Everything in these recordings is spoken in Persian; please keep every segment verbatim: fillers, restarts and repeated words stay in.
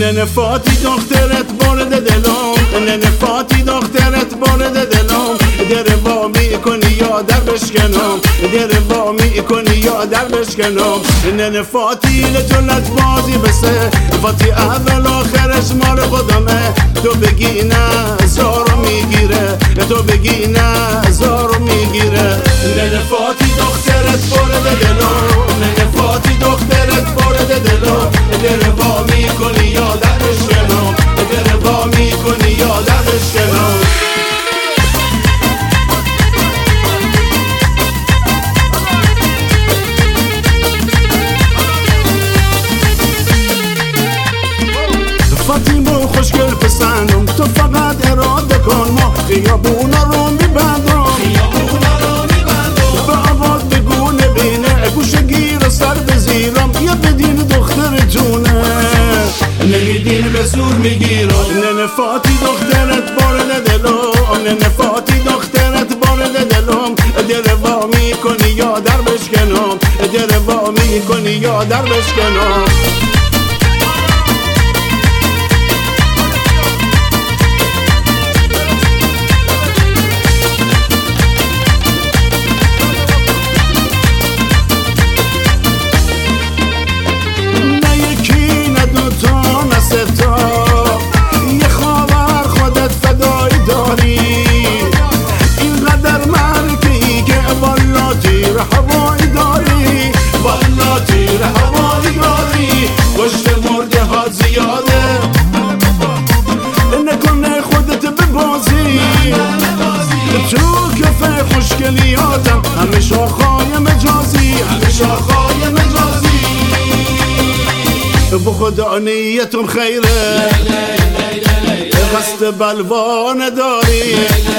ننه فاتی دخترت بارد دلم، ننه فاتی دخترت بارد دلم، در وا میکنی یا در بشکنم، در وا میکنی یا در بشکنم. ننه فاتی لجلت بازی بسه، فاتی اول آخرش مال خودمه. تو بگی نه زارو میگیره، تو بگی نه زارو میگیره. ننه فاتی دخترت بارد دلم، ننه فاتی دخترت بارد دلم، در وا میکنی یا در بشکنم، در وا میکنی یا در بشکنم. فاطیمو خوشگل پسندم، تو فقط اراده کن، ما خیابونا رو میبندم، خیابونا رو میبندم. به آواز بگو نبینه، گوشه گیر سر بزیرم، یا بدین دخترتونه نمیدین به زور میگیرم. ننه فاتی دخترت بارد دلم، ننه فاتی دخترت بارد دلم، در وا میکنی یا در بشکنم، در وا میکنی یا در بشکنم. یه خواهر خودت فدایی داری، اینقدر مرکی که والا تیر هوایی داری، والا تیر هوایی داری. گشت مرده ها زیاده، نکنه خودت ببازی، تو کفه خوشگلیاتم همه شاخهای مجازی، همه شاخهای مجازی. به خدا نیتم خیره، قصد بلوا نداری،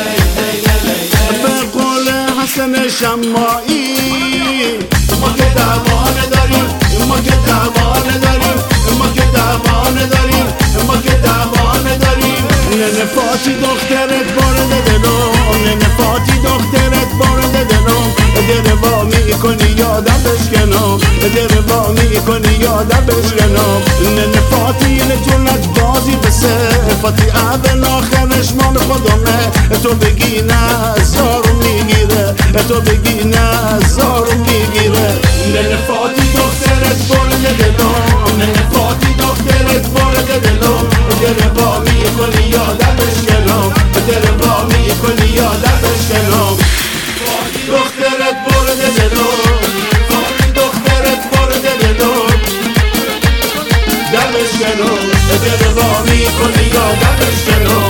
به قول حسن شماعی ما که دعوا نداریم، ما که دعوا نداریم، ما که دعوا نداریم، ما که دعوا نداریم. ننه فاتی دخترت بارد دلم، ننه فاتی دخترت بارد دلم، در وا میکنی یا در بشکنم، در وا میکنی یا در بشکنم. ننه فاتی لجلت بازی بسه، فاتی اول آخرش مال خودمه. تو بگی نه زارو میگیره، تو بگی نه زارو میگیره. ننه فاتی دخترت بارد دلم، ننه فاتی دخترت بارد دلم، در وا میکنی یا در بشکنم، در وا میکنی یا در بشکنم. دخترت بارد دلم، فاتی دخترت بارد دلم، در بشکنم، در وا میکنی یا در بشکنم.